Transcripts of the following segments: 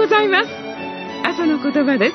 ございます。朝の言葉です。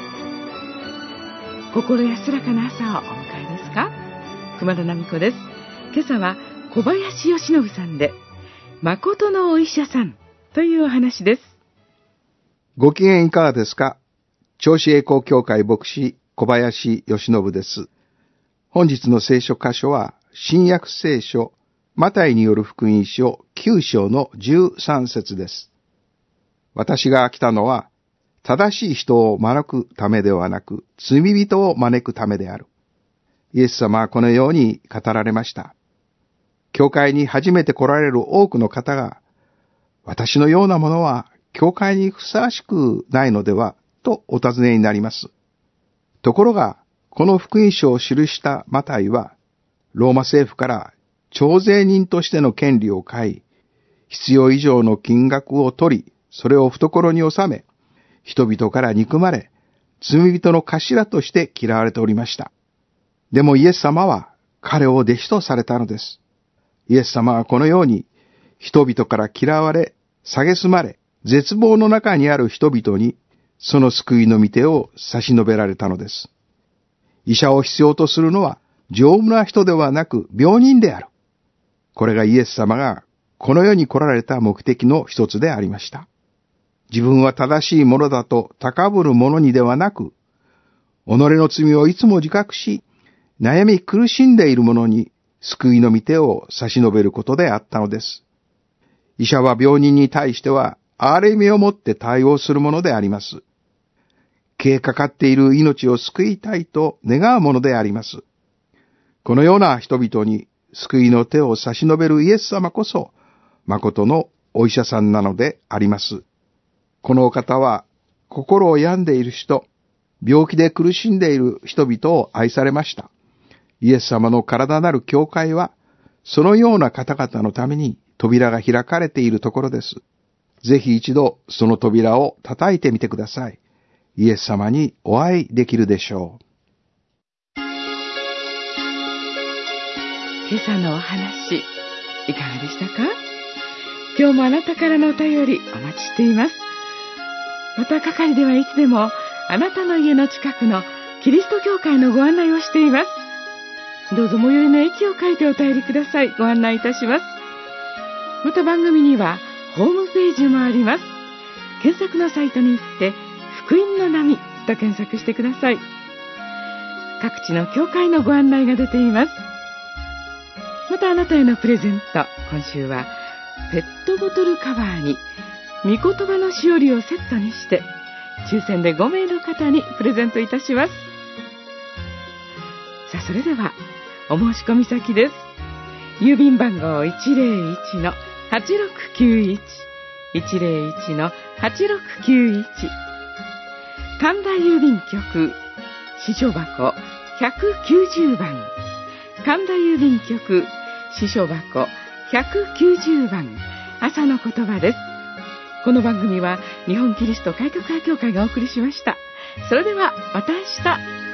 心安らかな朝をお迎えですか？熊田奈美子です。今朝は小林義信さんで、誠のお医者さんというお話です。 ご機嫌いかがですか？銚子栄光教会牧師小林義信です。本日の聖書箇所は新約聖書マタイによる福音書9章の13節です。私が来たのは正しい人を招くためではなく罪人を招くためである。イエス様はこのように語られました。教会に初めて来られる多くの方が、私のようなものは教会にふさわしくないのではとお尋ねになります。ところが、この福音書を記したマタイは、ローマ政府から徴税人としての権利を買い、必要以上の金額を取り、それを懐に収め、人々から憎まれ、罪人の頭として嫌われておりました。でもイエス様は彼を弟子とされたのです。イエス様はこのように、人々から嫌われ、蔑まれ、絶望の中にある人々に、その救いの御手を差し伸べられたのです。医者を必要とするのは、丈夫な人ではなく病人である。これがイエス様がこの世に来られた目的の一つでありました。自分は正しいものだと高ぶる者にではなく、己の罪をいつも自覚し、悩み苦しんでいる者に救いの御手を差し伸べることであったのです。医者は病人に対しては、憐れみをもって対応するものであります。消えかかっている命を救いたいと願うものであります。このような人々に救いの手を差し伸べるイエス様こそ、誠のお医者さんなのであります。このお方は、心を病んでいる人、病気で苦しんでいる人々を愛されました。イエス様の体なる教会は、そのような方々のために扉が開かれているところです。ぜひ一度その扉を叩いてみてください。イエス様にお会いできるでしょう。 今朝のお話、いかがでしたか？今日もあなたからのお便りお待ちしています。また係ではいつでもあなたの家の近くのキリスト教会のご案内をしています。どうぞ最寄りの駅を書いてお便りください。ご案内いたします。また番組にはホームページもあります。検索のサイトに行って福音の波と検索してください。各地の教会のご案内が出ています。またあなたへのプレゼント、今週はペットボトルカバーに御言葉のしおりをセットにして抽選で5名の方にプレゼントいたします。さあ、それではお申し込み先です。郵便番号 101-8691 101-8691、神田郵便局支所箱190番、神田郵便局支所箱190番、朝の言葉です。この番組は日本キリスト改革派教会がお送りしました。それではまた明日。